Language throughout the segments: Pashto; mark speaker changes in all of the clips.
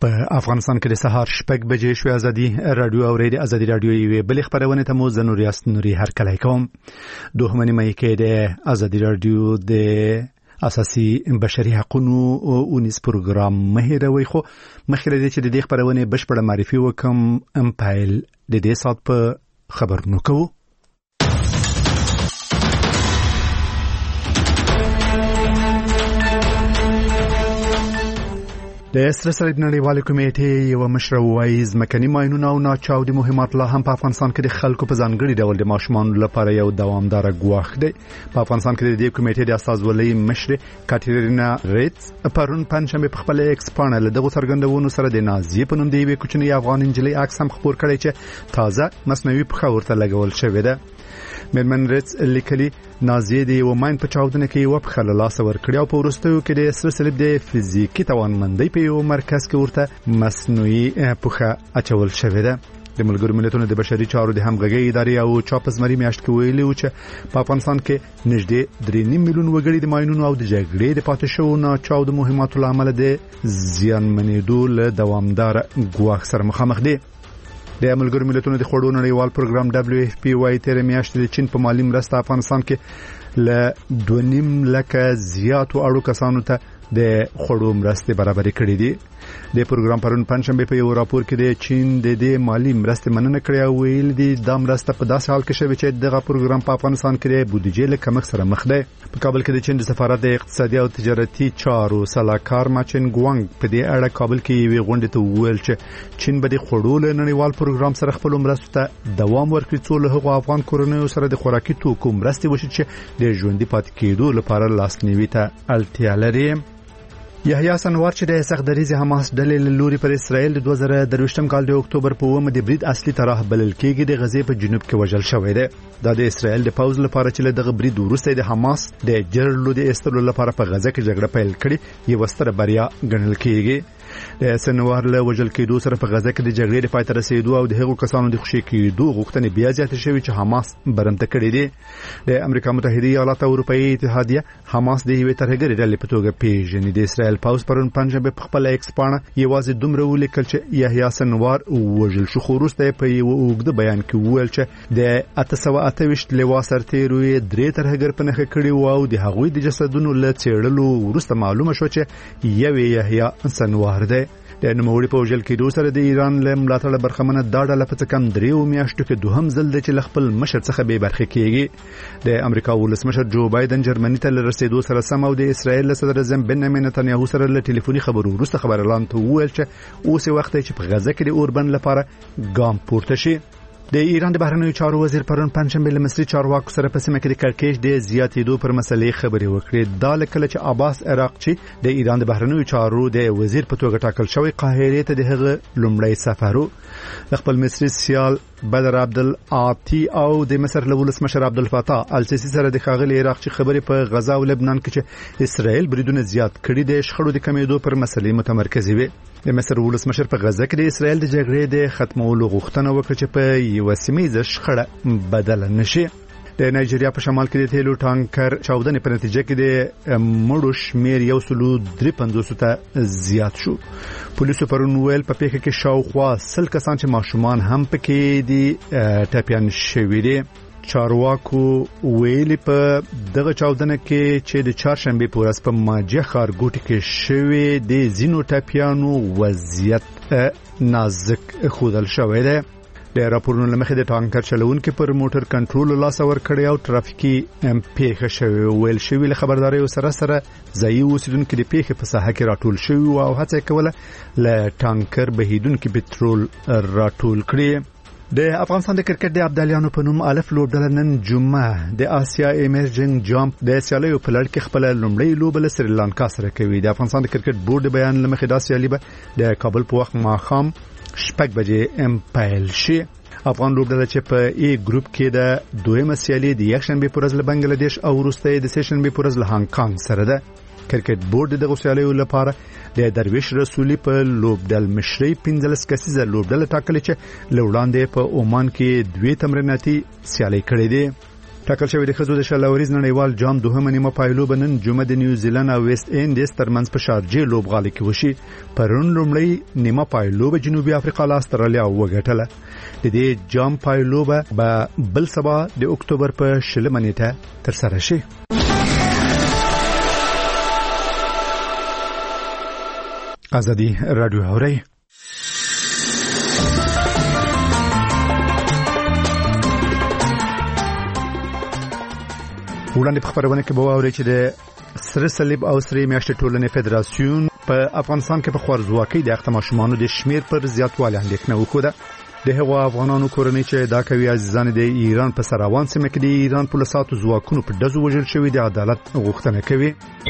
Speaker 1: په افغانستان کې د سهار 6 بجې شوې ازادي رادیو او ریډیو ازادي رادیو یې بل خبرونه ته مو زنور یاست نوري هر کله کوم دوه مې کې د ازادي رادیو د اساسي بشري حقوقو او نس پروګرام مهیروي خو مخکې چې د دې خبرونه بشپړه معرفي وکم امپایل د دې سات په خبرونو کوو. د سرسرید نړیوالې کمیټې یو مشر وایي ځمکني ماینونه او ناچاودي مهمات لا هم په افغانستان کې د خلکو په ځانګړي ډول د ماشومان لپاره یو دوامدار ګواښ دی. په افغانستان کې د دې کمیټې د استازولۍ مشر کاترینا ریټس پرون پنځمه په خپل ایکس پانل دغه څرګندونو سره د نازیې په نوم دی یو کوچنی افغان انجلۍ عکس هم خبر کړی چې تازه مصنوعي پخه ورته لګول شوې ده. مېرمن ریټس لیکلي نازیې د یو ماین په چاودنه کې یو په لاس ورکړی او په وروستیو کې د سرسلیب د فزیکی توانمندۍ په یو مرکز کې ورته مصنوعي پخه اچول شوې ده. د ملګرو ملتونو د بشري چارو د همغږي ادارې او چاپز مری میاشت کې ویلي و چې په افغانستان کې نږدې 3 میلیون وګړي د ماینونو او د جګړې د پاتې شو نه چاود مهماتو لامل د زیانمنېدو له دوامدار ګواښ سره مخامخ دي. د ملګرو ملتونو د خوړو نړیوال پروګرام WFP وايي تیر میاشت د چین په مالی مرسته افغانستان کې ل 2.5 لک زیاتو اړو کسانو ته د خوړو مرسته برابرې کړې دي. د پروګرام پرون پنځمبه په یو راپور کې د چین د دې مالی مرسته مننه کړې او ویل دي د مرسته په داسې حال کې شوی چې دغه پروګرام په افغانستان کې د بودیجې له کمښت سره مخ دی. په کابل کې د چین د سفارت د اقتصادي او تجارتي چارو سلاکار ماچن ګوانګ په دې اړه کابل کې یو غونډه ته ویل چې چین به د خوړو له نړیوال پروګرام سره خپل مرسته ته دوام ورکړي څو له هغو افغان کورنیو سره د خوراکي توکو مرسته وشي چې د ژوندۍ پاتې کېدو لپاره لاسنیوي ته اړتیا لري. یحیی سنوار چې د سخدریزه حماس ډلې لوري پر اسرائیل د 2023م کال د اکتوبر په 1 د برید اصلي طرح بلل کېږي د غزې په جنوب کې وژل شوی دی. دا د اسرائیل د پوز لپاره چې دغه برید وروسته د حماس د جرلو د استلو لپاره په غزه کې جګړه پیل کړي یو ستره بریا ګڼل کېږي. د سنوار له وژل کېدو سره په غزه کې د جګړې د پای ته رسیدو او د هغو کسانو د خوشي کېدو غوښتنې بیا زیاتې شوې چې حماس برمته کړې دي. د امریکا متحده ایالات او اروپאי اتحادیه حماس د یوې ترهګرې ډلې په توګه پیژني. د اسرائیل پوز پرون پنځمبه په خپل ایکس پاڼه یوازې دومره ولیکل چې یحیی سنوار وژل شو، خو وروسته په یو اوږده بیان کې وویل چې د 828 لوا سرتیروي درې ترهګر په نخښه کړي او د هغوی د جسدونو له څېړلو وروسته معلومه شو چې یو یحیی سنوار دی. د نوموړي په وژل کېدو سره د ایران له ملاتړ برخمنه دا ډله په څکم 3 میاشتو کې دوهم ځل د چې خپل مشر څخه به برخه کېږي. د امریکا ولسمشر جو بایدن جرمني ته رسیدو سره سم او د اسرائیل صدر اعظم بنیامین نتنیاهو سره له ټلیفوني خبرو وروسته خبر اعلان ته وویل چې اوس وخت چې په غزه کې د اوربن لپاره ګام پورته شي. د ایران د بهرنیو چارو وزیر پرون پنځمبه له مصری چارواکو سره په سیمه کې د کړکېچ د زیاتېدو پر مسلې خبرې وکړې. دا لکه چې عباس عراقچی د ایران د بهرنیو چارو د وزیر په توګه ټاکل شوی قاهره ته د هغه لومړی سفر خپل مصری سیال بدر عبدالعاطی او د مصر له ولسمشر عبدالفتاح السیسی سره د ښاغلي عراقچی خبرې په غزا او لبنان کې چې اسرائیل بریدونه زیات کړي د شخړو د کمیدو پر مسلې متمرکز وي. د مصر ولسمشر په غزه کې د اسرائیل د جګړې د ختمولو غوښتنه وکړه چې په یو سیمه شخړه بدل نشي. د نایجیریا په شمال کې د تیلو ټانکر چاودنې په نتیجه کې د مړو شمیر 153 ته زیات شو. پولیسو پرون ویل په پیښه کې شاوخوا 100 کسان چې ماشومان هم پکې دي ټاپیان شوي دي. چارواکو ویلي په دغه چاودنه کې چې د چهارشنبه په ورځ په ماجه ښارګوټي کې شوی د زینو ټاپیانو وضعیت نازک خودل شوی دی. د راپورونو لمخې د ټانکر چلوونکو پر موټر کنټرول لاس ور کړی او ټرافیکي پیښه شوی ویل شوی. له خبرداري سره ځایي اوسیدونکو د پیښې په ساحه کې راټول شوی او هڅه کوله ل ټانکر بهیدونکو پټرول راټول کړي. د افغانستان د کرکټ د ابدالیانو په نوم الف لوبډله نن جمعه د آسیا ایمرجنګ جامپ د سیالیو په لړ کې خپل لومړی لوبه له سریلانکا سره کوي. د افغانستان د کرکټ بورډ بیان لمخې دا سیالي به د کابل په وخت ماښام 6 بجې امپایل شي. افغان لوبډله چې په ای ګروپ کې د دویمه سیالي د یکشنبه په ورځ له بنگلاديش او وروسته د سهشنبه په ورځ له هانګ کانګ سره ده. کرکټ بورډ د غوسیالیو لپاره د درویش رسولي په لوبډل مشري 15 کسیزه لوبډل ټاکل چې لوړاندې په عمان کې 2 تمریناتي سیالي کړې دي. ټاکل شوی د ښځو د شلوريز نړیوال جام دوهمه نیمه پایلوبه نن جمعه د نیوزیلند او ویسټ انډیز ترمنځ په شارجې لوبغالي کې وشي. پرون لومړی نیمه پایلوبه جنوبي افریقا له استرالیا وګټله. د دې جام پایلوبه به بل سبا د اکتوبر په 20 نیټه ترسره شي. ازادي رادیو هوري وړاندې په خبرونه کې به واوري چې د سره صلیب او سره میاشتې ټولنې فدراسیون په افغانستان کې په خوارزواکۍ د اخته ماشومانو د شمیر پر زیاتوالی اندېښنه وکړه. د هغو افغانانو کورنۍ چې دا کوي عزیزان د ایران په سراوان سیمه کې د ایران پولیساتو ځواکونو په دزو وژل شوی د عدالت غوښتنه کوي.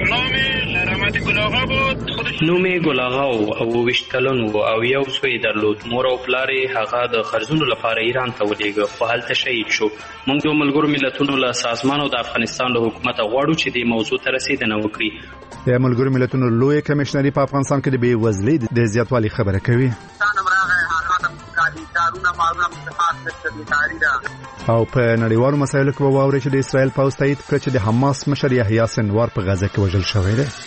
Speaker 2: نومي ګلاغا او 20 کلن او یو سوی درلود. مور او پلار هغه د خرڅونو لپاره ایران ته ولېږه خو هلته شهید شو. موږ د ملګرو ملتونو له سازمان او د افغانستان له حکومت غواړو چې د موضوع ته رسیدنه وکړي.
Speaker 1: د ملګرو ملتونو لوی کمشنري په افغانستان کې د بېوزلۍ د زیاتوالي خبره کوي. او په نړیوالو مسایلو کې واوري چې د اسرائیل پوځ تایید کړ چې د حماس مشر یحیی سنوار په غزه کې وژل شوی دی.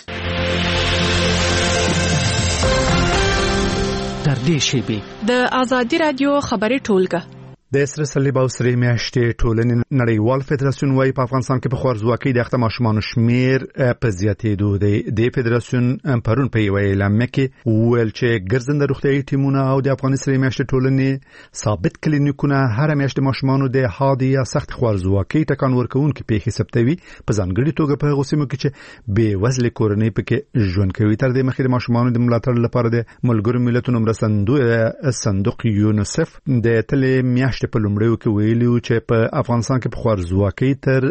Speaker 3: در دې شیبه د ازادي رادیو خبري ټولګه
Speaker 1: د سره صلیب او سره میاشتې ټولنې نړیوال فدراسیون وايي په افغانستان کې په خوارزواکۍ د اخته ماشومانو شمیر په زیاتېدو دی. د فدراسیون پرون په یو اعلامیه کې ویل چې ګرځنده روغتیايي ټیمونه او د افغان سره میاشتې ټولنې ثابت کلینیکونه هر میاشت ماشومانو د حادي یا سخت خوارزواکۍ ټکان ورکوونکو پیښې ثبتوي په ځانګړي توګه په غوسمو کې چې بې وزله کورنۍ پکې ژوند کوي. تر دې مخکې د ماشومانو د ملاتړ لپاره د ملګرو ملتونو مرستندوی صندوق یونیسف د تلې میاشت په لومړیو کې ویلو چې په افغانستان کې په خوارزواکۍ تر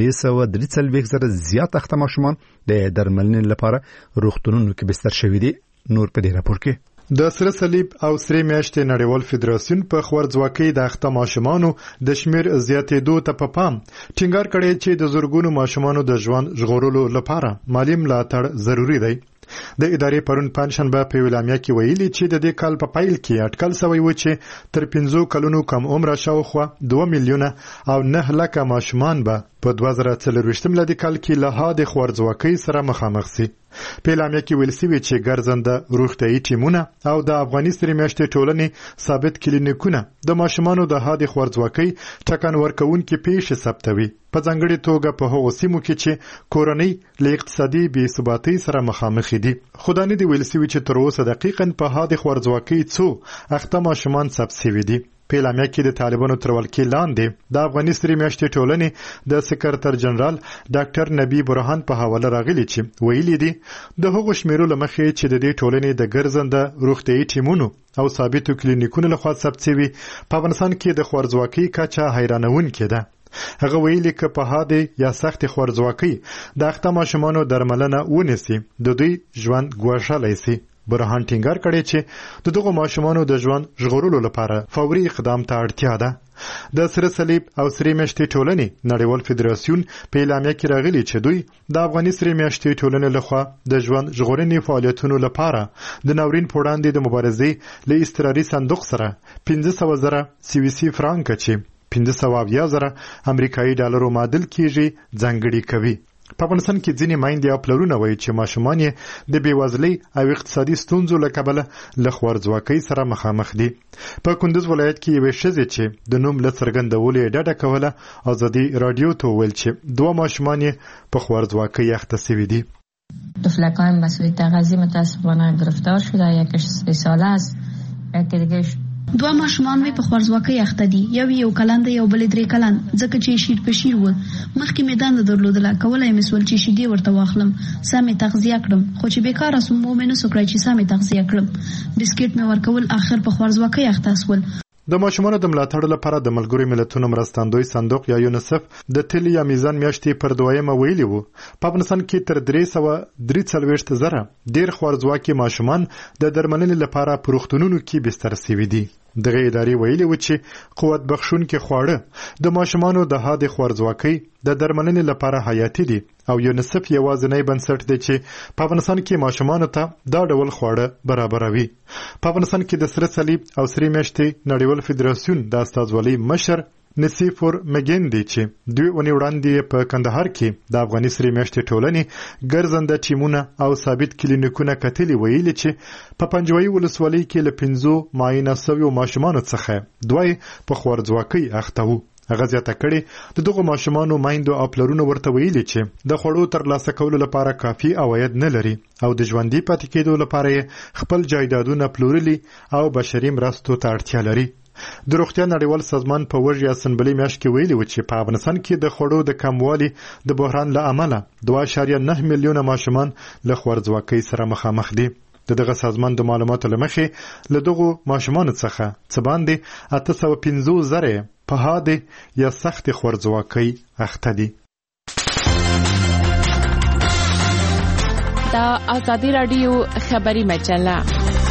Speaker 1: 343 زیات اخته ماشومان د درملنې لپاره روغتونونو کې بستر شوي دي. نور په دې راپور کې
Speaker 4: د سره صلیب او سره میاشتې نړیوال فدراسیون په خوارزواکۍ د اخته ماشومانو د شمیر زیاتېدو ته په پام ټینګار کړی چې د زورګونو ماشومانو د ژوند ژغورلو لپاره مالی ملاتړ ضروری دی. د ادارې پرون پنځشنبه په اعلامیه کې ویلي چې د دې کال په پایل کې اټکل شوی و چې تر 15 کلونو کم عمره شاوخوا 2 میلیونه او 9 لک ماشومان به په 2024 میلادي کال کې له حد خوارزواکۍ سره مخامخ شي. په اعلامیه کې ویل شوی چې ګرځنده روغتیايي ټیمونه او د افغاني سره میاشتې ټولنې ثابت کلینیکونه د ماشومانو د حد خوارزواکۍ ټکان ورکوونکي پیښې ثبتوي په ځانګړي توګه په هغو سیمو کې چې کورنۍ له اقتصادي بې ثباتۍ سره مخامخ دي. خدانه دی ویل شوی چې تر اوسه دقیقاً په حد خوارزواکۍ څو اخته ماشومان ثبت شوي دي. په اعلامیه کې د طالبانو تر ولکې لاندې د افغاني سره میاشتې ټولنې د سکرټر جنرال ډاکټر نبی برهان په حواله راغلي چې ویلي دي د هغو شمیرو لمخې چې د دې ټولنې د ګرځنده روغتیايي ټیمونو او ثابتو کلینیکونو لخوا ثبت شوي په افغانستان کې د خوارزواکۍ کچه حیرانونکې ده. هغه ویلي چې په حادي یا سخت خوارزواکۍ د اخته ماشومانو درملنه ونیسي د دوی ژوند ګواښلی شي. برهان ټینګار کړی چې د دغو ماشومانو د ژوند ژغورلو لپاره فوري اقدام ته اړتیا ده. د سره صلیب او سره میاشتې ټولنې نړیوال فدراسیون په اعلامیه کې راغلي چې دوی د افغاني سره میاشتې ټولنې لخوا د ژوند ژغورنې فعالیتونو لپاره د ناورین په وړاندې د مبارزې له اضطراري صندوق سره 500,000 سویسي فرانک چې 500,000 امریکایي ډالرو معادل کیږي ځانګړي کوي. په افغانستان کې ځینې میندې او پلرونه وایي چې ماشومان یې د بېوزلۍ او اقتصادي ستونزو له کبله له خوارزواکۍ سره مخامخ دي. په کندوز ولایت کې یوې ښځې چې د نوم له څرګندولو یې ډډه کوله ازادي رادیو ته وویل چې 2 ماشومان یې په خوارزواکۍ اخته شوي دي.
Speaker 5: طفلکان مسئول تغذیه متاسفانه گرفتار شده. یکیش 3 ساله است یکی دیگهش
Speaker 6: 2 ماشومان مې په خوارزواکۍ اخته دي. یو کلن دی، یو بل 3 کلن. ځکه چې شیر په شیر و مخکې مې دنده درلودله، کولای مې سول چې شیدې ورته واخلم، سمې تغذیه کړم، خو چې بیکاره سوم مې نسو کړی چې سمې تغذیه کړم. بسکټ مې ورکول، اخر په خوارزواکۍ اخته سول.
Speaker 4: د ماشومانو د ملاتړ لپاره د ملګرو ملتونو مرستندوی صندوق یا یونیسف د تلی یا میزان میاشتې پر 2 ویلي وو په افغانستان کې تر 343,000 ډیر خوارزواکي ماشومان د درملنې لپاره په روغتونونو کې بستر شوي دي. دغه ادارې ویلي و چې قوت بخښونکي خواړه د ماشومانو د حد خوارزواکۍ د درملنې لپاره حیاتي دي او یونیسف یوازینی بنسټ دی چې په افغانستان کې ماشومانو ته دا ډول خواړه برابروي. په افغانستان کې د سره صلیب او سره میاشتې نړیوال فدراسیون د استازولۍ مشر نسیفور مګیندي چې دوی ونی وړاندې په کندهار کې د افغاني سری میاشتې ټولنې ګرځنده ټیمونه او ثابت کلینیکونه کتلي ویلي چې په پنجوي ولسوالۍ کې له 15 معاینه شویو ماشومانو څخه دوی په خوارځواکۍ اخته وو. هغه زیاته کړې د دغو ماشومانو مایندو او پلرونو ورته ویلي چې د خوړو ترلاسه کولو لپاره کافي عواید نه لري او د ژوندي پاتې کېدو لپاره خپل جایدادونه پلورلي او بشري مرستو ته اړتیا لري. د روغتیا نړیوال سازمان په وژې اسمبلی میاشت کې ویلي و چې په افغانستان کې د خوړو د کموالي د بحران له امله 2.9 میلیونه ماشومان له خوارځواکۍ سره مخامخ دي. دغه سازمان د معلوماتو لمخې له دغو ماشومانو څخه څه باندې 850,000 په حاده یا سخت خوارځواکۍ اخته دي.
Speaker 3: دا آزادی رادیو خبری مجله.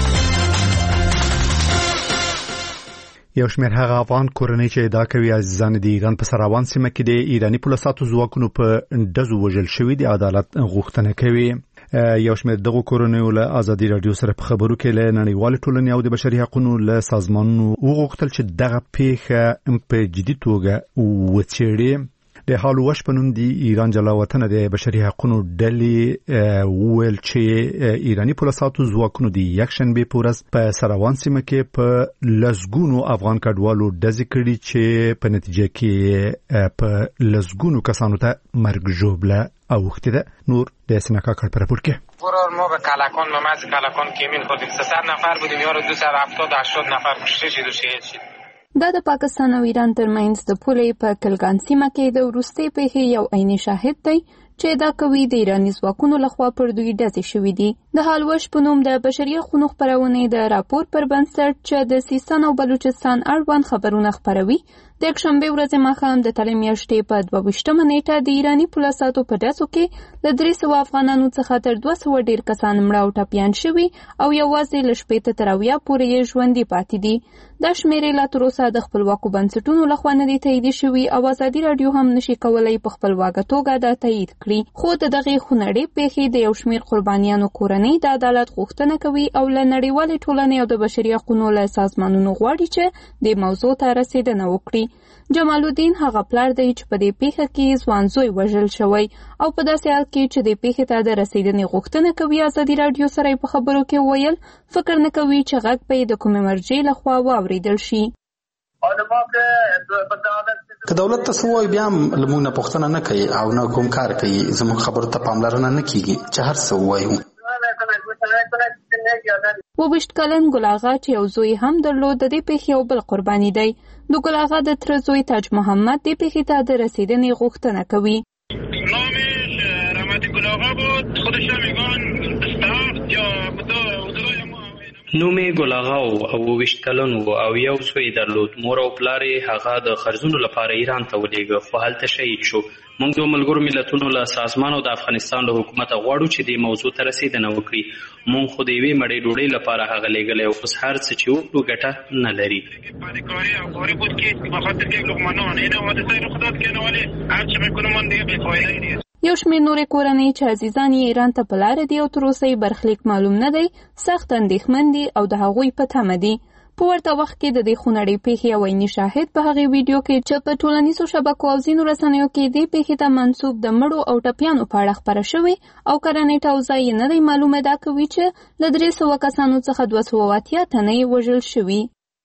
Speaker 1: یو شمېر هغه افغان کورنۍ چې ادعا کوي عزیزان د ایران په سراوان سیمه کې د ایرانی پولیسو ځواکونو په ډزو وژل شوي د عدالت غوښتنه کوي. یو شمېر دغه کورنۍ له آزادی رادیو سره په خبرو کې له نړیوال ټولنې او د بشري حقوقو له سازمانونو وغوښتل چې دغه پیښه په جدي توګه وڅېړي. د هالوش په نوم د ایران جلا وطن د بشري حقوقو ډلې ویل چې ایرانی پولیسو ځواکونو د یکشنبه په ورځ په سراوان سیمه کې په لزګونو افغان کډوالو ډزې کړي چې په نتیجه کې په لزګونو کسانو ته مرګ ژوبله اوخته ده. نور د سنکا کار پر راپور کې
Speaker 7: قرار ما به کلکان ممز کلکان کیمین خودیم 300 نفر بودیم یارو 270-80 نفر کشته شد و شهید شد.
Speaker 8: دا د پاکستان او ایران ترمنځ د پولې په کلګان سیمه کې د وروستي پیښې یو عیني شاهد دی چې دا کوي د ایرانی ځواکونو لخوا پر دوی ډزې شوې دي. د هالوش په نوم د بشري حقوقو خبرونه د راپور پر بنسټ چې د سیستان او بلوچستان اړوند خبرونه خبروي د یکشنبه ورځې ماښام د تلې میاشتې په 22مه نیټه د ایرانی پولیسو په ډزو کې له 300 افغانانو څخه تر 200 ډیر کسان مړه او ټپیان شوي او یوازې له 15 تر 20 پورې ژوندي پاتې دي. دا شمیرې لا تر اوسه د خپلواکو بنسټونو لخوا نه دي تایید شوي او آزادي رادیو هم نشي کولای په خپلواکه توګه دا تایید کړي. خو د دغه خونړۍ پیښې د یو شمیر قربانیانو کورنۍ د عدالت غوښتنه کوي او له نړیوال ټولنې او د بشري حقوقو له سازمانونو غواړي چې د موضوع ته رسیدنه وکړي. جمال الدین هغه پلار دی چې په دې پیښه کې ځوان زوی وژل شوی او په داسې حال کې چې د پیښې ته د رسیدنې غوښتنه کوي. آزادي رادیو سره په خبرو کې ویل فکر نه کوي چې غږ به د کومې مرجع لخوا واوریدل شي.
Speaker 9: که دولت ته سوای بیا لمونږ نه پوښتنه نه کوي او نه کوم کار کوي زموږ خبرو ته پاملرنه نه کیږي چې هر څه وایو.
Speaker 8: 22 کلن ګل آغا چې یو زوی هم درلود د دې پیښې یو بل قرباني دی. د ګل آغا د تر زوی تاج محمد د پیښې ته د رسیدنې غوښتنه کوي.
Speaker 7: نامش رحمت ګل آغا بود خودش میگن استاخت یا
Speaker 2: نومې ګل آغا او 22 کلن او یو زوی درلود. مور او پلار هغه د خرڅونو لپاره ایران ته ولېږه خو هلته شهید شو. موږ د ملګرو ملتونو له سازمان او د افغانستان له حکومت غواړو چې د موضوع ته رسیدنه وکړي. موږ خو د یوې مړۍ ډوډۍ لپاره هغه لېږلی او اوس هر څه چې وکړو ګټه نه لري.
Speaker 8: یو شمېر نورې کورنۍ چې عزیزان یې ایران ته په لاره دي او تر اوسه یې برخلیک معلوم نه دی سخت اندېښمن دي او د هغوی په تمه دي. په ورته وخت کې د دې خونړۍ پیښې یو عیني شاهد په هغې ویډیو کې چې په ټولنیزو شبکو او ځینو رسنیو کې دې پیښې ته منسوب د مړو او ټپیانو په اړه خپره شوې او کره نیټه او ځای یې نه دی معلومه دا کوي چې له 300 کسانو څخه 280 تنه یې وژل شوي.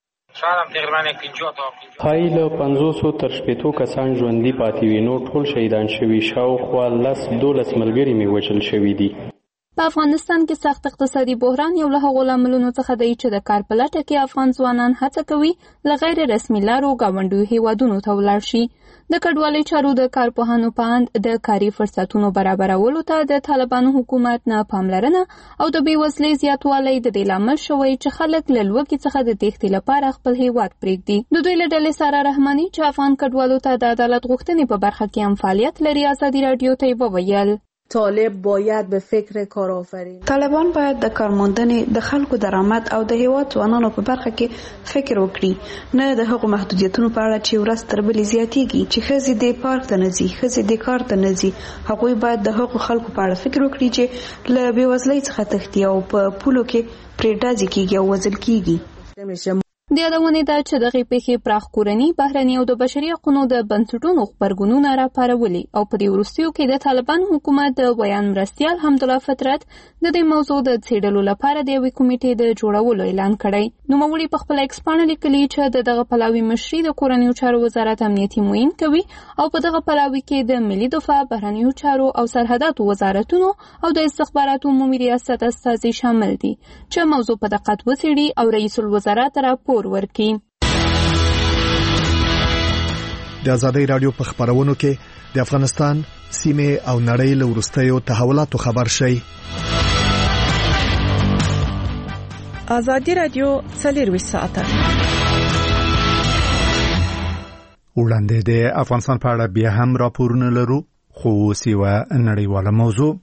Speaker 2: ښایي له 500 تر 600 کسان ژوندي پاتې وي. نو ټول شهیدان شوي. شاوخوا 10-12 ملګري مې وژل شوي دي.
Speaker 8: په افغانستان کې سخت اقتصادي بحران یو له هغو لاملونو څخه دی چې د کار په لټه کې افغان ځوانان هڅه کوي له غیر رسمي لارو ګاونډیو هیوادونو ته ولاړ شي. د کډوالۍ چارو د کارپوهانو په اند د کاري فرصتونو برابرولو ته د طالبانو حکومت نه پاملرنه او د بېوزلۍ زیاتوالی د دې لامل شوی چې خلک له لوږې څخه د تېښتې لپاره خپل هیواد پرېږدي. د دوی له ډلې ساره رحماني چې افغان کډوالو ته د عدالت غوښتنې په برخه کې هم فعالیت لري آزادي رادیو ته یې وویل
Speaker 10: طالب باید به فکر کارآفرینی
Speaker 6: طالبان باید د کارموندنې د خلکو درآمد او د هیواد ځوانانو په برخه کې فکر وکړي نه د هغو محدودیتونو په اړه چې ورځ تر بلې زیاتېږي چې ښځې د پارک ته نه ځي ښځې د کار ته نه ځي. هغوی باید د هغو خلکو په اړه فکر وکړي چې له بېوزلۍ څخه تښتي او په پولو کې پرې ډزې کېږي او وژل کېږي.
Speaker 8: د یادونې ده چې دغې پیښې پراخ کورني بهرني او د بشري حقوقو د بنسټونو غبرګونونه راپارولي او په دې وروستیو کې د طالبان حکومت د بیان مرستیال حمدالله فطرت د دې موضوع د څېړلو لپاره د یوې کمیټې د جوړولو اعلان کړی. نوموړي په خپل ایکس پاڼه لیکلي چې دغه پلاوي مشري د کورنیو چارو وزارت امنیتي معین کوي او په دغه پلاوي کې د ملي دفاع، بهرنیو چارو او سرحداتو وزارتونو او د استخباراتو عمومي ریاست استازي شامل دي چې موضوع په دقت وڅېړي او رئیس الوزرا ته راپور ورکړي.
Speaker 1: د ازادۍ رادیو په خبرونو کې د افغانستان سیمه او نړۍ له وروستیو تحولاتو خبر شي.
Speaker 3: ازادي رادیو 24 ساعته
Speaker 1: وړاندې د افغانستان په اړه بیا هم راپورونه لرو، خو سیوه نړیواله موضوع.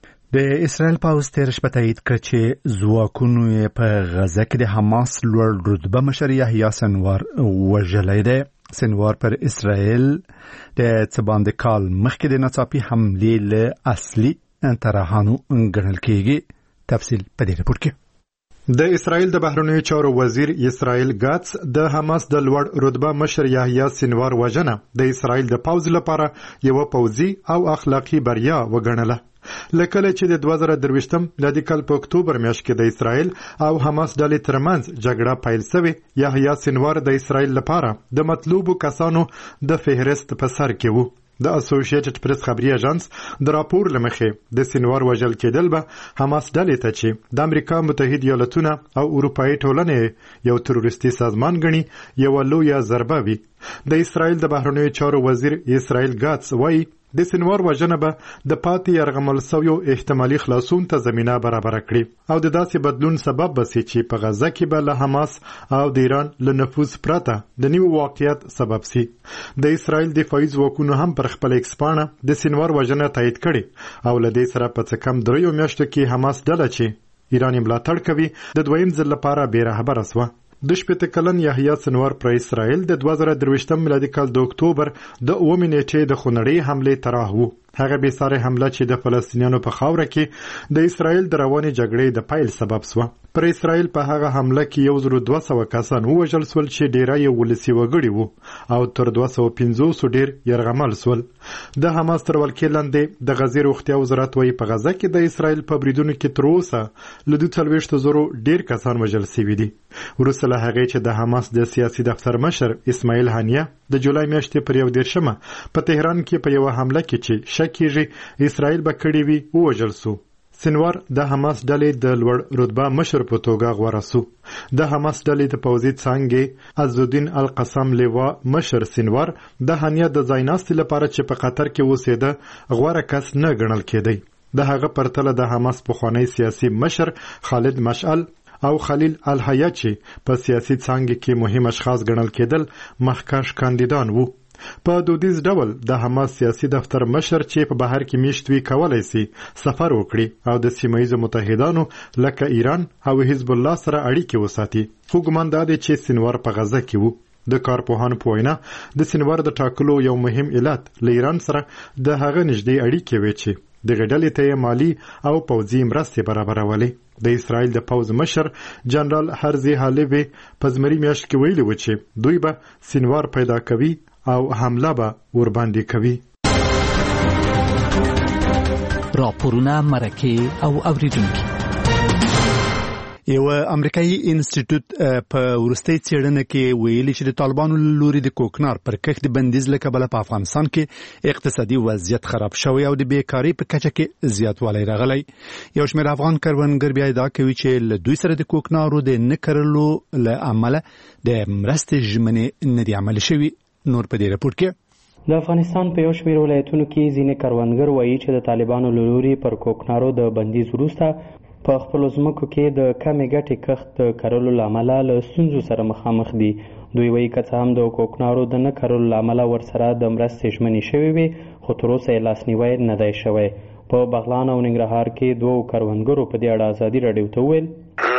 Speaker 1: د اسرائیل پوځ تیر شپه تایید کړ چې ځواکونو په غزه کې د حماس لوړ رتبه مشر یحیی سنوار وژلی دی. سنوار پر اسرائیل د څه باندې کال مخکې د ناڅاپي حملې له اصلي طرحانو ګڼل کېږي. تفصیل په دې رپورټ کې.
Speaker 4: د اسرائیل د بهرنیو چارو وزیر اسرائیل ګاتس د حماس د لوړ رتبه مشر یحیی سنوار وژنه د اسرائیل د پوځ لپاره یو پوځي او اخلاقی بریا وګڼله. لکه چې د 2023 میلادي کال په اکتوبر میاشت کې د اسرائیل او حماس ډلې ترمنځ جګړه پیل شوه، یحیی سنوار د اسرائیل لپاره د مطلوبو کسانو د فهرست په سر کې وو. د اسوسییټډ پریس خبري اژانس د راپور لمخې د سنوار وژل کېدل به حماس ډلې ته چې د امریکا متحده ایالاتونه او اروپאי ټولنې یو تروریستي سازمان ګڼي یو لویه ضربه وي. د اسرائیل د بهرنیو چارو وزیر اسرائیل ګاتس وایي د سنوار وژنه به د پاتې یرغمل شویو احتمالي خلاصون ته زمینه برابر کړي او د داسې بدلون سبب بسي چې په غزه کې به له حماس او د ایران له نفوذ پرته د نیو واقعیت سبب سي. د اسرائیل دفاعي ځواکونو هم پر خپل ایکسپانه د سنوار وژنه تایید کړي او له دې سره په څه کم 3 میاشتو کې حماس ډله چې ایران ملاتړ کوي د دویم ځل لپاره بې رهبره شوه. د 18 کلن یحیی سنوار پر اسرائیل د 2023 میلادي کال د اکتوبر د 9 نیټې د خونړۍ حملې طرح وو. هغه به سره حمله چې د فلسطینیانو په خاوره کې د اسرائیل د رواني جګړې د پایل سبب شوه. پر اسرائیل په هغه حمله کې 1200 کسان وژل شول چې ډیری یې ولسی وګړي وو او تر 250 ډیر يرغمل شول. د حماس تر ولکې لاندې د غزې روغتیا وزارت وايي په غزه کې د اسرائیل په بریدونو کې تر اوسه له 240,000 ډیر کسان وژل شوي دي. وروسته له هغې چې د حماس د سیاسي دفتر مشر اسماعیل هانیه د جولای میاشتې پر 11 په تهران کې په یو حمله کې چې شکیږي اسرائیل به کړی وي وژل شو. سنوار د حماس ډلې د لوړ رتبه مشر په توګه غوړه شو. د حماس ډلې د پوځي څانګې عزالدین القسم لیوا مشر سنوار د هانیه د ځایناستي لپاره چې په قطر کې اوسېده غوړه کس نه ګڼل کېدی. د هغه پرتله د حماس پخوانی سیاسي مشر خالد مشعل او خلیل الحیا په سیاسي څانګه کې مهم اشخاص ګڼل کېدل مخکښ کاندیدان وو. په دودیز ډول د حماس سیاسي دفتر مشر چې په بهر کې میشت وی کولای شي سفر وکړي او د سیمایي متحدانو لکه ایران او حزب الله سره اړیکې وساتي. خو ګمان دا دی چې سنوار په غزه کې وو. د کارپوهانو په وینا د سنوار د ټاکلو یو مهم علت له ایران سره د هغه نږدې اړیکې وې چې د غډلې ته مالی او پوځي مرستې برابرولې. د اسرائیل د پوځ مشر جنرال هرزي هالوی په زمري میاشت کې ویلي و چې دوی به سنوار پیدا کوي او حمله به ورباندې کوي.
Speaker 11: راپورونه مرکه او اوریدونکو.
Speaker 1: یو امریکایي انسټیټیوټ په ورستۍ څېړنه کې ویلي چې د طالبانو لوري د کوکنار پر کښت بندیز له کبله په افغانستان کې اقتصادي وضعیت خراب شوی او د بیکاری په کچه کې زیاتوالی راغلی. یو شمېر افغان کروندګر بیا ادعا کوي چې له دوی سره د کوکنارو د نه کرلو له امله د مرستې ژمنې نه دي عملي شوي. نور په دې رپورټ کې
Speaker 12: د افغانستان په یو شمېر ولایتونو کې ځینې کروندګر وایي چې د طالبانو له لوري پر کوکنارو د بندیز وروسته په خپلو ځمکو کې د کمې ګټې کښت د کرلو له امله له ستونزو سره مخامخ دي. دوی وایي که څه هم د کوکنارو د نه کرلو له امله ورسره د مرستې ژمنې شوې وي خو تر اوسه یې لاسنیوی نه دی شوی. په بغلان او ننګرهار کې 2 کروندګرو په دې اړه ازادي راډیو ته وویل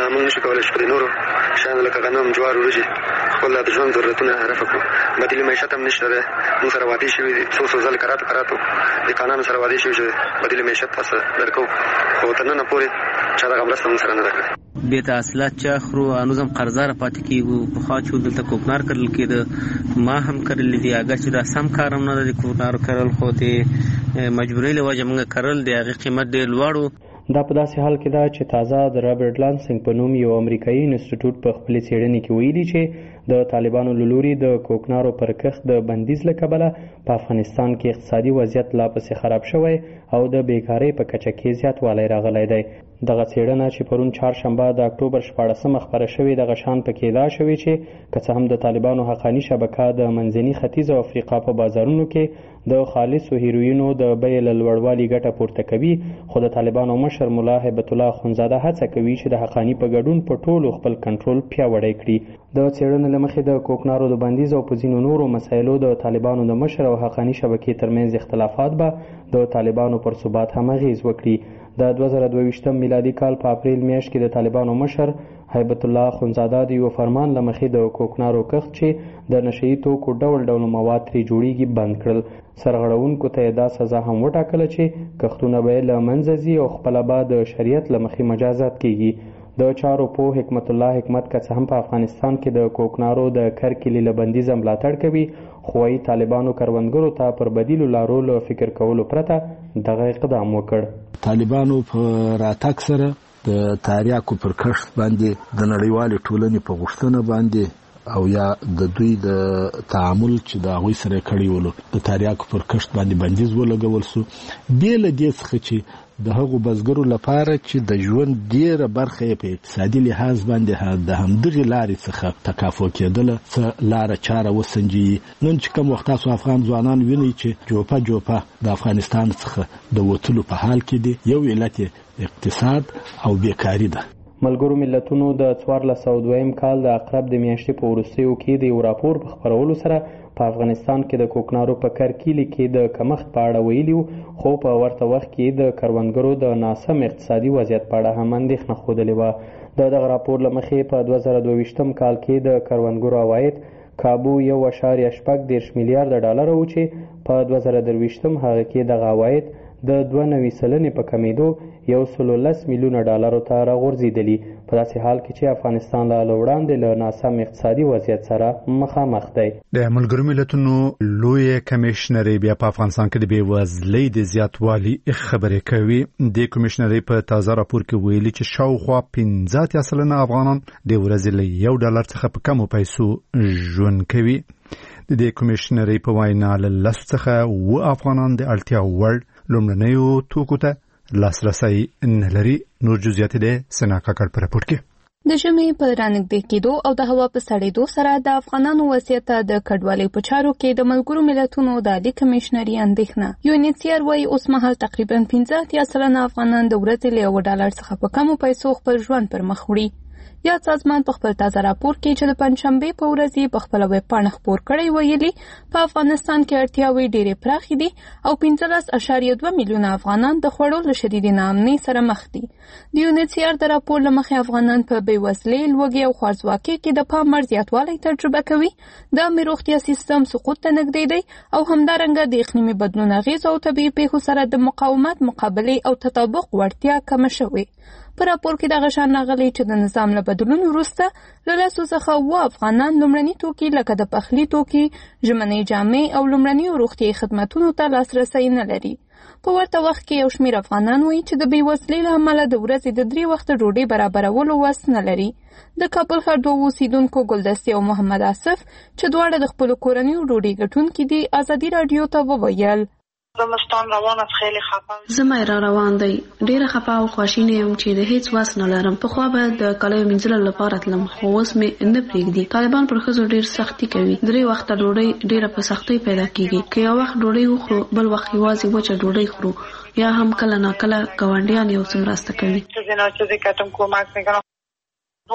Speaker 13: موږ نشو کولی چې په نورو شیانو لکه غنم جوار وریجې خپل د ژوند ضرورتونه رفع کړو. بدیل معیشت هم نشته دی. موږ سره وعدې شوي دي څو ځل کراتو د قانون سره وعدې شوي چې بدیل معیشت تاسو درکو، خو تر نن پورې چا دغه مرسته موږ سره نه ده کړې.
Speaker 14: بې تحصیلات چا خرو انوزم قرضدار پاتې کېږو. پخوا چې دلته کوکنار کرل کېده ما هم کرلې دي، اګر چې دا سم کار هم نه ده د کوکنار کرل، خو د مجبورۍ له وجې موږ کرل د هغې قیمت ډېر لوړ و.
Speaker 12: دا په داسې حال کې ده چې تازه د رابرټ لانسنګ په نوم یو امریکایي انسټیټیوټ په خپلې څېړنې کې ویلي چې د طالبانو له لوري د کوکنارو پر کښت د بندیز له کبله په افغانستان کې اقتصادي وضعیت لا پسې خراب شوی او د بیکارۍ په کچه کې زیاتوالی راغلی دی. دغه څېړنه چې پرون چهارشنبه د اکتوبر 14 خپره شوې دغه شان پکې ادعا شوې چې که څه هم د طالبانو حقاني شبکه د منځني ختیځ او افریقا په بازارونو کې د خالصو هیروینو د بیې له لوړوالي ګټه پورته کوي، خو د طالبانو مشر ملا هیبت الله اخندزاده هڅه کوي چې د حقاني په ګډون په ټولو خپل کنټرول پیاوړی کړي. د څېړنې له مخې د کوکنارو د بندیز او په ځینو نورو مسایلو د طالبانو د مشر او حقاني شبکې ترمنځ اختلافات به د طالبانو پر ثبات هم اغېز وکړي. د 2022 میلادي کال په اپریل میاشت کې د طالبانو مشر هیبت الله اخندزاده د یو فرمان له مخې د کوکنارو کښت چې د نشهیي توکو ډول ډول مواد ترې جوړیږي بند کړل. سرغړونکو ته یې دا سزا هم وټاکله چې کښتونه به یې له منځه ځي او خپله به د شریعت له مخې مجازات کیږي. د چارو پوه حکمت الله حکمت که څه هم په افغانستان کې د کوکنارو د کرکیلې له بندیزه ملاتړ کوي، خو وايي طالبانو کروندګرو ته پر بدیلو لارو له فکر کولو پرته دغه اقدام وکړ.
Speaker 15: طالبانو په راتګ سره د تریاکو پر کښت باندې د نړیوالې ټولنې په غوښتنه باندې او یا د دوی د تعامل چې د هغوی سره کړی ولو د تریاکو پر کښت باندې بندیز ولګول سو. بې له دې څخه چې د هغو بزګرو لپاره چې د ژوند ډیره برخه یې په اقتصادي لحاظ باندې د همدغې لارې څخه تکافو کېدله څه لاره چاره وسنجي. نن چې کوم وخت تاسو افغان ځوانان وینئ چې جوپه د افغانستان څخه د وتلو په حال کې دي، یو علت اقتصاد او بیکاري ده.
Speaker 12: ملګرو ملتونو د 1402 کال د اقرب د میاشتې په وروستیو کې د یو راپور په خپرولو سره په افغانستان کې د کوکنارو په کرکیلې کې د کمښت په اړه ویلي وو، خو په ورته وخت کې د کروندګرو د ناسم اقتصادي وضعیت په اړه هم اندېښنه ښودلې وه. د دغه راپور له مخې په 2022 کال کې د کروندګرو عواید کابو 1.8 میلیارډ ډالر و چې په 2023 هغه کې دغه عواید د 92 سلنې په کمیدو 110 میلیونه ډالرو ته راغورځېدلي، په داسې حال کې چې افغانستان له وړاندې له ناسم اقتصادي وضعیت سره مخامخ دی.
Speaker 1: د ملګرو ملتونو لوی کمشنري بیا په افغانستان کې د بېوزلۍ د زیاتوالي خبرې کوي. د کمشنري په تازه راپور کې ویلي چې شاوخوا 15% افغانان د ورځې له $1 څخه په کمو پیسو ژوند کوي. د دې کمشنري په وینا له 10 څخه 9 افغانان د اړتیا وړ لومړنیو توکو ته لاسرسی نه لري. نور جزئیات د سنا کاکړ په راپور کې.
Speaker 8: د ژمي په رانږدې کېدو او د هوا په سړېدو سره د افغانانو وضعیت د کډوالۍ په چارو کې د ملګرو ملتونو د عالي کمشنري اندېښنه. UNHCR وايي اوس مهال تقریبا 15% افغانان د ورځې له $1 څخه په کمو پیسو خپل ژوند پر مخ وړي. یا سازمان په خپل تازه راپور کې چې د پنځشنبه په ورځ په خپل ویب پاڼه خپور کړی ویلي په افغانستان کې اړتیاوې ډېرې پراخې دي او 15.2 میلیونه افغانان د خوړو له شدیدې ناامنۍ سره مخ دي. د UNHCR د راپور له مخې افغانان په بېوزلۍ، لوږې او خوارځواکۍ کې د پام وړ زیاتوالی تجربه کوي. د عامه روغتیا سیستم سقوط ته نږدې دی او همدارنګه د اقلیمي بدلون اغېز او طبیعي پیښو سره د مقاومت، مقابلې او تطابق وړتیا کمه شوې. په راپور کې دغه شان راغلی چې د نظام له بدلون وروسته له 10 څخه 9 افغانان لومړني توکي لکه د پخلي توکي، ژمنۍ جامې او لومړني روغتیایي خدمتونو ته لاسرسی نه لري. په ورته وخت کې یو شمېر افغانان وایي چې د بېوزلۍ له امله د ورځې د 3 وخته ډوډۍ برابرولو وس نه لري. د کابل ښار 2 اوسیدونکو ګلدستې او محمد آصف چې دواړه د خپلو کورنیو ډوډۍ ګټونکي دي ازادي راډیو ته وویل
Speaker 16: زمستان روان است، خیلی خفه
Speaker 6: زما را روان دی، ډیره خفه او خواشینی یم چې د هیڅ واس نه لرم. په خو به د کالیو منځلو لپاره تلم، خو اوس مې نه پرېږدي. طالبان پر ښځو ډیر سختي کوي. 3 وخته ډوډۍ ډیره په سختۍ پیدا کیږي. که یو وخت ډوډۍ وخورو بل وخت یوازې وچه ډوډۍ خورو، یا هم کله ناکله ګاونډیان یو څه مرسته کوي.
Speaker 16: په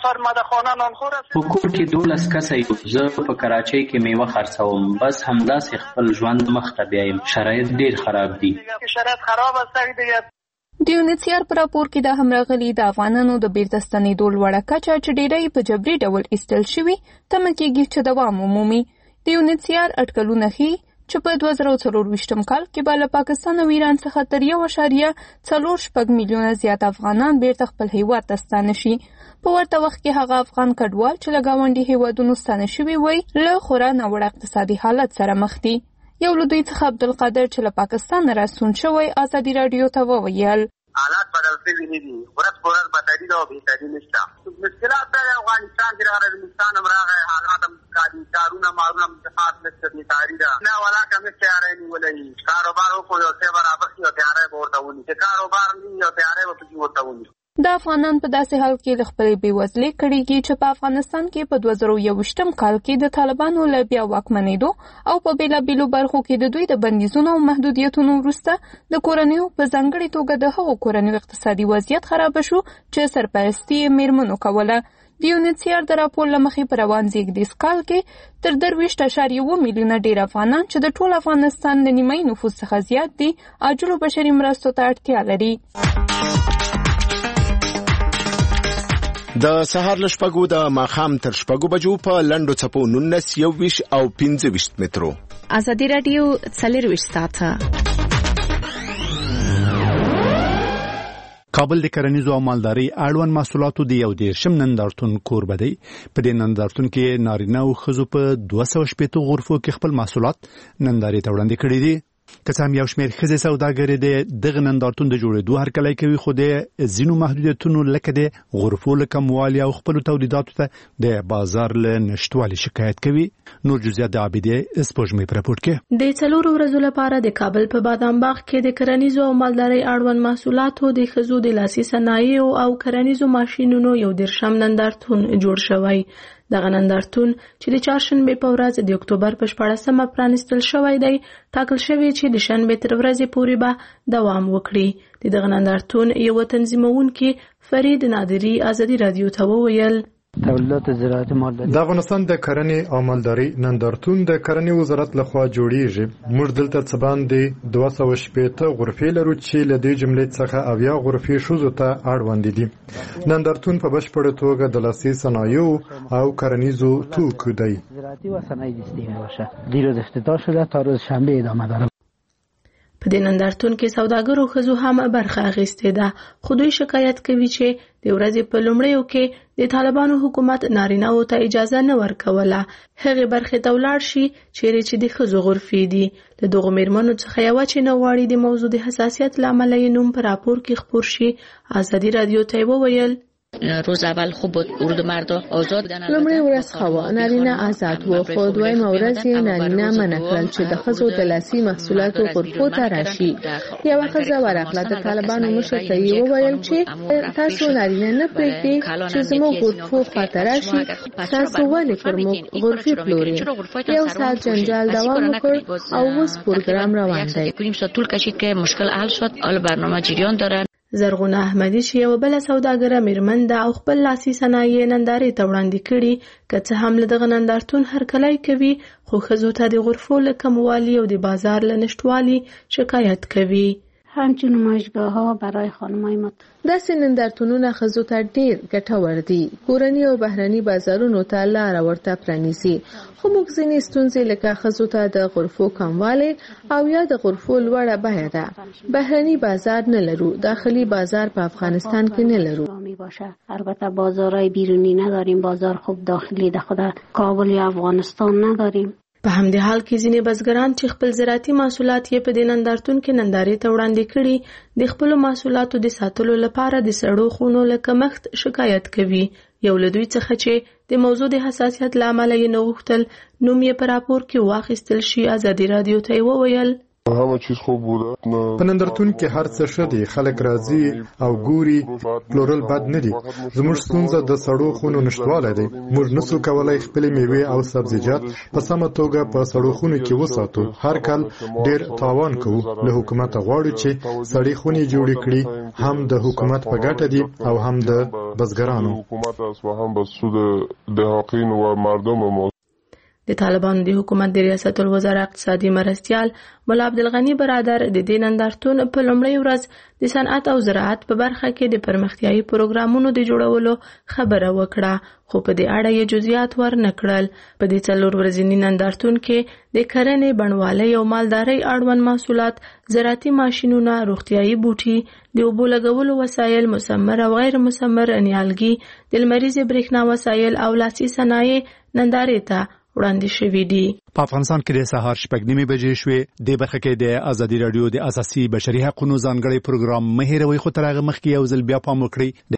Speaker 2: کور کې 12 کسه یو. زه په کراچۍ کې میوه خرڅوم، بس همداسې خپل ژوند مخ ته بیایم. شرایط ډیر خراب دي.
Speaker 16: شرایط خراب است دیگه.
Speaker 8: د یونیسیار پر راپور کې دا هم راغلي د افغانانو د بیرته ستنېدو لوړه کچه چې ډېری په جبري ډول ایستل شوي تمه کېږي چې دوام ومومي. د یونیسیار اټکلونه ښیي چې په 2024 کال کې به له پاکستان او ایران څخه تر 1.46 میلیونه زیات افغانان بیرته خپل هیواد ته ستانه شي. په ورته وخت کې هغه افغان کډوال چې له ګاونډي هیوادونو ستانه شوي وي له خورا ناوړه اقتصادي حالت سره مخ دي. یو له دوی څخه عبدالقادر چې له پاکستان راستون شوی ازادي راډیو ته وویل
Speaker 17: حالات بدل شوي نه دي، ورځ په ورځ بدتري ده او بهتري نشته. مشکلات د افغانستان کې راغلی، هندوستان هم راغی، حالات هم کارونه مارونه متفاوت نشته، بېکاري ده نه ولاکه مې تیاری نیولی کاروبار وکړو یو څه برابر شي او تیاری به ورته ونیسي، چې کاروبار نه وي او تیاری به پکې ورته ونیسي.
Speaker 8: د افغانان په داسې حال کې له خپلې بېوزلۍ کړېږي چې په افغانستان کې په 2021 کال کې د طالبانو له بیا واکمنېدو او په بېلابېلو برخو کې د دوی د بندیزونو او محدودیتونو وروسته د کورنیو په ځانګړې توګه د هغو کورنیو اقتصادي وضعیت خرابه شو چې سرپرستي یې میرمنو کوله. د یونیسیار د راپور له مخې په روان زېږدیز کال کې تر 23.1 میلیونه ډېر افغانان چې د ټول افغانستان د نیمایي نفوس څخه زیات دي عاجلو بشري مرستو ته اړتیا لري.
Speaker 18: د سهار له 6 د ماښام تر 6 بجو په لنډو څپو 19 21 او 25 مترو.
Speaker 3: ازادي راډیو 24 ساعته.
Speaker 1: کابل د کرنیزو او مالدارۍ اړوند محصولاتو د یو 10 نندارتون کوربه دی. په دې نندارتون کې نارینه او ښځو په 260 غرفو کې خپل محصولات نندارې ته وړاندې کړي دي. که څه هم یو شمېر ښځې سوداګرې د دغه نندارتون د جوړېدو هرکلی کوي، خو د ځینو محدودیتونو لکه د غرفو له کموالي او خپلو تولیداتو ته د بازار له نشتوالي شکایت کوي. نور جزئیات د عابدې سپوږمۍ په راپور کې.
Speaker 19: د 4 ورځو لپاره د کابل په بادام باغ کې د کرنیزو او مالدارۍ اړوند محصولاتو د ښځو د لاسي صنایعو او کرنیزو ماشینونو یو 10 نندارتون جوړ شوی. دغه نندارتون چې د چهارشنبې په ورځ د اکتوبر په 14مه پرانیستل شوی دی، ټاکل شوی چې د شنبې تر ورځې پورې به دوام وکړي. دغه نندارتون یو تنظیمونکي فرید نادری ازادي راډیو ته وویل
Speaker 20: تولیدات زراعتي مالداري
Speaker 4: د افغانستان د کرنې او مالدارۍ نندارتون د کرنې وزارت لخوا جوړیږي. موږ دلته څه باندې 260 غرفې لرو چې له دې جملې څخه 70 غرفې ښځو ته اړوند دي. نندارتون په بشپړه توګه د لاسي صنایعو او کرنیزو توکو دی.
Speaker 20: زراعتي و صنایع استیمه باشه. دیروز افتتاح شده تا روز شنبه ادامه داره.
Speaker 19: په دې نندارتون کې سوداګرو ښځو هم برخه اخیستې ده، خو دوی شکایت کوي چې د ورځې په لومړیو کې د طالبانو حکومت نارینه‌وو ته اجازه نه ورکوله هغې برخې ته ولاړ شي چیرې چې د ښځو غرفې دي. له دغو میرمنو څخه یوه چې نه غواړي د موضوع د حساسیت له امله یې نوم په راپور کې خپور شي، ازادي راډیو ته وویل
Speaker 21: روز اول خوب بود ورود مردا آزاد بودن.
Speaker 10: لومړی ورځ خوا نارینه آزاد و، خو دویمه ورځ یې نارینه منع کړل چې د ښځو د لاسي محصولاتو غرفو ته راشي. یوه ښځه ورغله، د طالبانو مشر ته یې وویل چې تاسو نارینه نه پرېږدئ چې زموږ غرفو خواته راشي، تاسو ولې پر موږ غرفې پلورئ. یو ساعت جنجال دوام وکړ او اوس پروګرام روان دی.
Speaker 21: طول کشید که مشکل حل شد، حالا برنامه جریان داره.
Speaker 19: زرغونه احمدی چې یو بل سوداګره میرمن ده او خپل لاسي صنایع نندارې ته وړاندې کړي، که څه هم له دغه نندارتون هرکلی کوي، خو ښځو ته د غرفو له کموالي او د بازار له نشتوالي شکایت کوي.
Speaker 22: همچون نمایشگاه‌ها برای خانم‌های
Speaker 10: داسې نندارتونونه ښځو ته ډېر ګټور دي. کورني او بهرني بازارونو ته لاره ورته پرانیزي، خو موږ ځینې ستونزې لکه ښځو ته د غرفو کموالی او یا د غرفو لوړه بیه ده. بهرني بازار نه لرو، داخلي بازار په افغانستان کې نه لرو.
Speaker 22: البته بازارهای بیرونی نداریم، بازار خوب داخلی د خود کابل یا افغانستان نداریم.
Speaker 19: په همدې حال کې ځینې بزګران چې خپل زراعتي محصولات یې په دې نندارتون کې نندارې ته وړاندې کړي، د خپلو محصولاتو د ساتلو لپاره د سړو خونو له کمښت شکایت کوي. یو له دوی څخه چې د موضوع د حساسیت له امله یې نه غوښتل نوم یې په راپور کې واخیستل شي، ازادي راډیو ته یې وویل
Speaker 4: همه چیز خوب بوده. په نندارتون کې هر څه ښه دي، خلک راځي او ګوري، پلورل بد نه دي. زموږ ستونزه د سړو خونو نشتوالی دی. موږ نسو کولای خپلې میوې او سبزیجات په سمه توګه په سړو خونو کې وساتو. هر کال ډېر تاوان کوو. له حکومت غواړو چې سړې خونې جوړې کړي، هم د حکومت په ګټه دي او هم د بزګرانو.
Speaker 19: د د طالبانو د حکومت د ریاست الوزرا اقتصادي مرستیال مولا عبدالغنی برادر د دې نندارتون په لومړۍ ورځ د صنعت او زراعت په برخه کې د پرمختیايي پروګرامونو د جوړولو خبره وکړه، خو په دې اړه یې جزئیات ورنکړل. په دې 4 ورځني نندارتون کې د کرنې، بڼوالۍ او مالدارۍ اړوند محصولات، زراعتي ماشینونه، روغتیايي بوټي، د اوبو لګولو وسایل، مسمر او غیر مسمر نیالګي، د لمریزې برېښنا وسایل او لاسي صنایع نندارې ته وړاندې شوي دي.
Speaker 1: په افغانستان کې د سهار 6:30 بجې شوې. د برخه کې د ازادي رادیو د اساسي بشري حقوقو ځانګړي پروګرام مهیروي خو تر هغه مخکې یو ځل بیا پام وکړئ